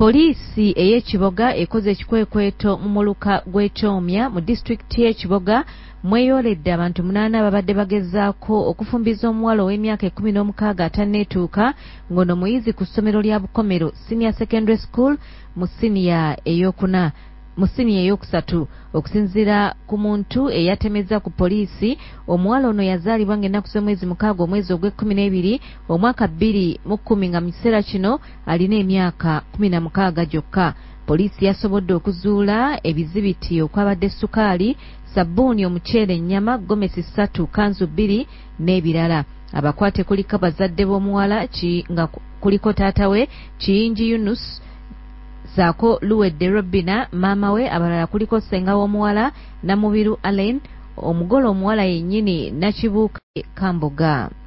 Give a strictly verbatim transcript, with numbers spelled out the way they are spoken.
Poliisi ey'Ekiboga ekoze ekikwekweto mu muluka gw'Ekyomya mu disitulikiti y'Ekiboga mweyoledde abantu munaana ababadde bagezaako okufumbiza omuwala ow'emyaka ekkumi n'omukaaga atanneetuuka ng'ono muyizi ku ssomero lya Bukomero Senior Secondary School mu siniya ey'okuna mu siniya ey'okusatu. Okusinziira ku muntu eyatemeza ku poliisi, omuwala ono yazaalibwa ng'ennaku z'omwezi mukaaga omwezi ogw'ekkumi n'ebiri omwaka bbiri mu kkumi nga mu kiseera kino alina emyaka kkumi na mukaaga gyokka. Poliisi yasobodde okuzuula ebizibiti okwabadde ssukaali, sabbuuni, omuceere, ennyama, gomesi ssatu, kanzu bbiri n'ebirala. Abakwate kuliko bazadde b'omuwala nga kuliko taata we Kiyingi Yunus saako Luwedde Robina maama we, abalala kuliko ssenga w'omuwala Namubiru Allen, omugole omuwala yennyini Nakibuuka Kamboga.